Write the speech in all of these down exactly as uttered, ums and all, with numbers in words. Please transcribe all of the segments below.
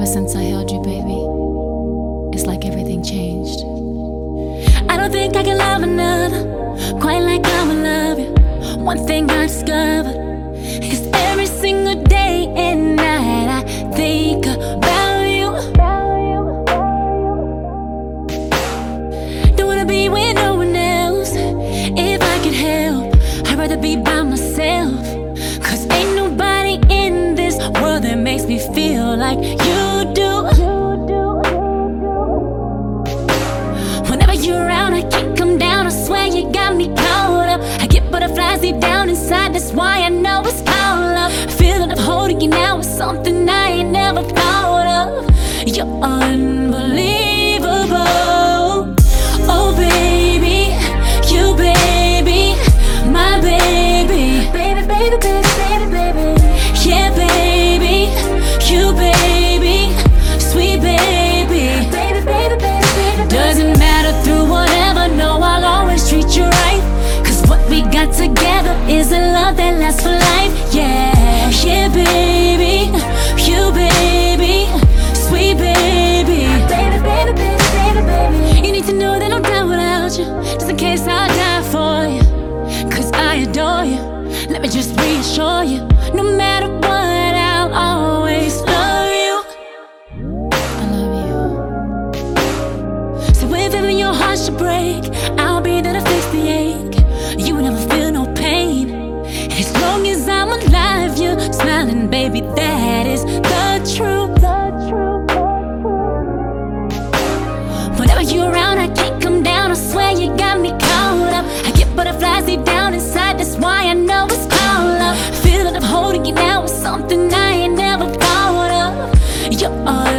Ever since I held you, baby, it's like everything changed. I don't think I can love another quite like I would love you. One thing I discovered is every single day and night I think about you. Don't wanna be with no one else. If I could help, I'd rather be by myself. Cause ain't nobody in this world that makes me feel like you do. Whenever you're around, I can't come down. I swear you got me caught up. I get butterflies deep down inside. That's why I know it's called love. Feeling of holding you now is something I ain't never thought of. You're unbelievable. Oh baby, you baby, my baby. Baby, baby, baby, baby, baby. Yeah baby, you baby, sweet baby. Baby, baby, baby, baby. Doesn't matter through whatever, no, I'll always treat you right. Cause what we got together is a love that lasts for life. Yeah, yeah baby, you baby, sweet baby. Baby, baby, baby, baby, baby. You need to know that I'm down without you, just in case I'll die for you. Cause I adore you, let me just reassure you. No matter what, I'll always love you. I love you. So if ever your heart should break, I'll be there to fix the ache. You will never feel no pain. As long as I'm alive, you're smiling, baby, that is the truth. Whenever you're around, I can't come down. I swear you got me caught up. I get butterflies deep down inside. That's why I know it's called love. Feeling of holding you now is something I ain't never thought of. You're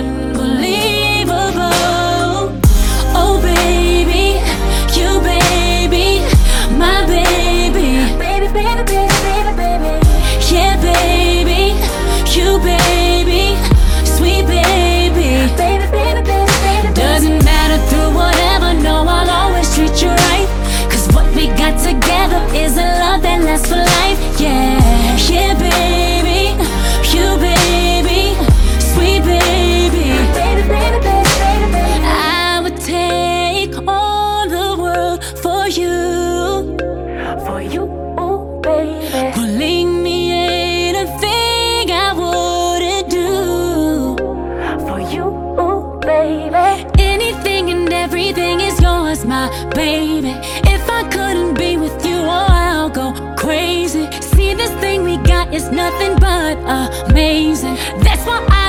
unbelievable. Oh baby, you baby, my baby. Baby, baby, baby, baby, baby. Yeah baby, you baby, sweet baby. Baby, baby, baby, baby. Doesn't matter through whatever, no, I'll always treat you right. Cause what we got together is a love that lasts for life. Yeah, yeah baby, you baby, sweet baby. Baby, baby, baby, baby, baby. I would take all the world for you. For you, oh baby. Believe me, ain't a thing I wouldn't do. For you, oh baby. Anything and everything is yours, my baby. If I couldn't be with you, oh I'll go crazy. See, this thing we got is nothing but amazing. That's why I